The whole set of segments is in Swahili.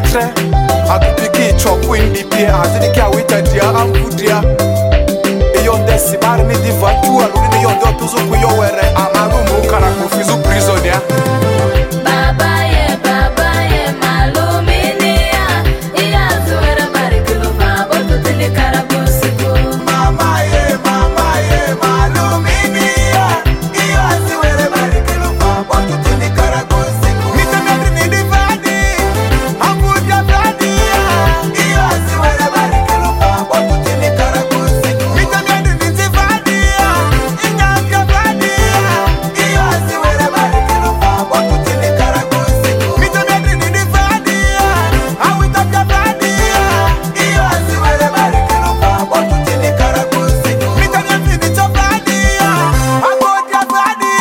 tre agupiki chokwe ndipie azini kia wita dia amfudia eyonde simari ni diva tu aluni ni yondo tuzu kuyo were amaru mukara kufizu prisonia Baba ye maluminia iya zuwera barikilu fa botu tini karabusiku Mama ye maluminia iya zuwera barikilu fa botu tini karabusiku Mitemedri ni divadi amfudia fadia iya zuwera barikilu fa botu tini karabusiku Mitemedri ni divadi inyambia fadia iya zuwera barikilu fa botu tini karabusiku Mitemedri ni divadi awitapia fadia iya zuwera barikilu fa botu tini karabusiku Mitemedri ni chofadia agodia fadia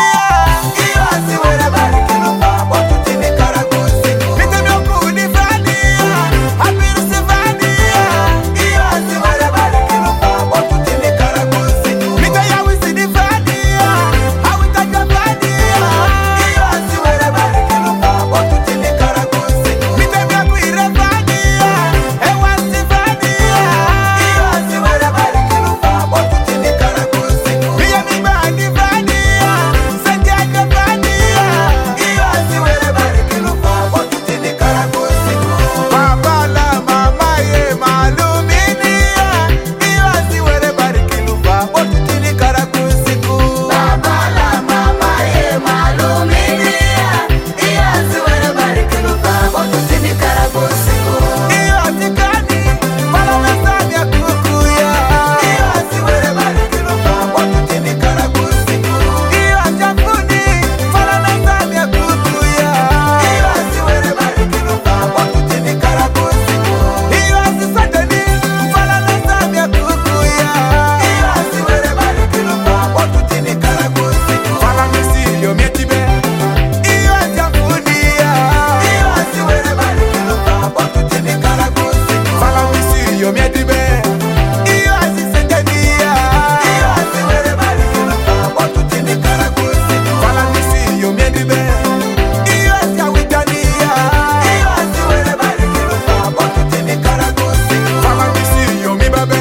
iya zuwera barikilu fa botu tini karabusiku Mitemedri ni fadia apirisi fadia iya zuwera barikilu fa botu tini karabusiku Mitayawisi ni fadia awitapia fadia iya zuwera barikilu fa botu tini karabusiku Mitemedri fadia ewasi fadia iya zuwera barikilu fa botu tini karabusiku Miya mibani fadia senjaje fadia iya zuwera barikilu fa botu tini karabusiku Baba la mama ye maluminia iya zuwera barikilu fa botu tini karabusiku Baba la mama ye maluminia iya zuwera barikilu fa botu tini karabusiku Iyo tikani malamesani ya kukuya Iyo siwere barikilu fa botu tini karabusiku Iyo chafuni malamesani ya kukuya Iyo siwere barikilu fa botu tini karabusiku Iyo sisatani malamesani ya kukuya Iyo siwere barikilu fa botu tini karabusiku Malamesi yo mietibe Iyo chafuni ya Iyo siwere barikilu fa botu tini karabusiku Malamesi yo mietibe Iyo asisendenia Iyo siwere barikilu fa botu tini karabusiku Malamesi yo mietibe Iyo asiawitania Iyo siwere barikilu fa botu tini karabusiku Malamesi yo mibabe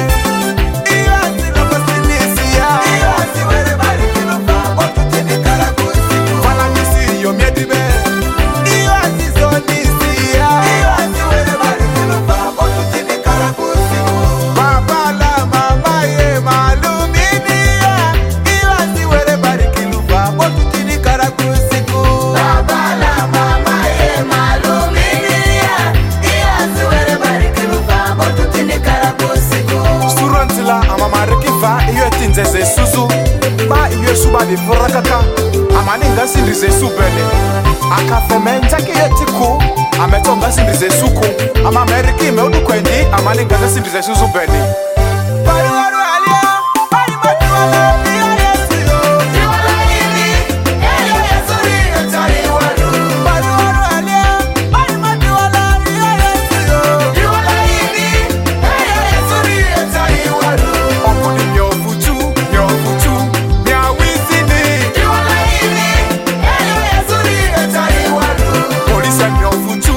Iyo asilokosinisia Iyo siwere barikilu fa botu tini karabusiku Malamesi yo mietibe Iyo asisonisia Iyo siwere barikilu fa botu tini karabusiku Baba la mama ye maluminia Iyo siwere barikilu fa botu tini karabusiku Baba la mama ye maluminia iya zuwera barikilu fa botu tini karabusiku Surantila amamariki fa iyo etinzeze suzu Ba iyo suba di furakaka Amaninga sindrize subene Akafeme njake yetiku Ametonga sindrize suku Amameriki meudu kwendi Amaninga sindrize suzu bene Bari waru alia Bari matu wala Iyo yesu yo Diwala ini eyo yesuri etari waru Bari waru alia Bari matu wala Iyo yesu yo Diwala ini eyo yesuri etari waru Okuni nyofutu Nyawizini Diwala ini eyo yesuri etari waru Polisa nyofutu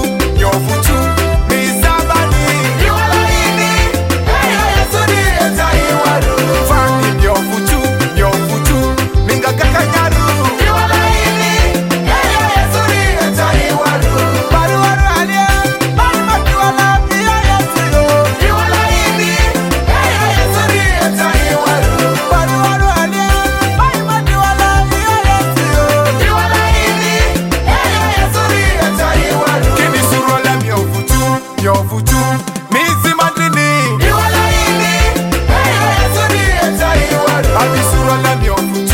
Mizabani Diwala ini eyo yesuri etari waru Fani nyofutu Mingagaka nyaru Diwala ini eyo yesuri etari waru Bari waru alia Bari matu wala Iyo yesu yo Diwala ini eyo yesuri etari waru Bari waru alia Bari matu wala Iyo yesu yo Diwala ini eyo yesuri etari waru Kini surola nyofutu Mizi mandrini Diwala ini eyo yesuri etari waru Abi surola nyofutu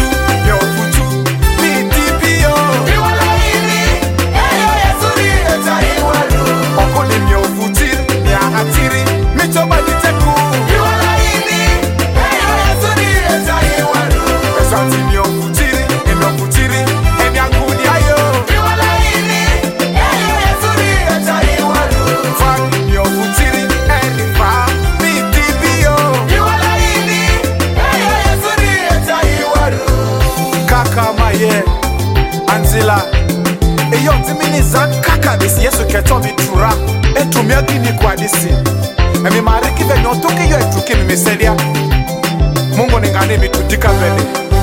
Mitipio Diwala ini eyo yesuri etari waru Okuni nyofutir Nyahatiri Michoba jiteku Diwala ini eyo yesuri etari waru Esanti nyofutiri Enyangudi ayo Diwala ini eyo yesuri etari waru Fani nyofutiri Enifa Mitipio Diwala ini eyo yesuri etari waru Kaka maye Anzila Eyo timini za kaka na besi Yesu keto mi tura etu mi agini kwa disi na mi mariki ve nyotuki yo etuki mi meselia Mungu ningane mi tudika vele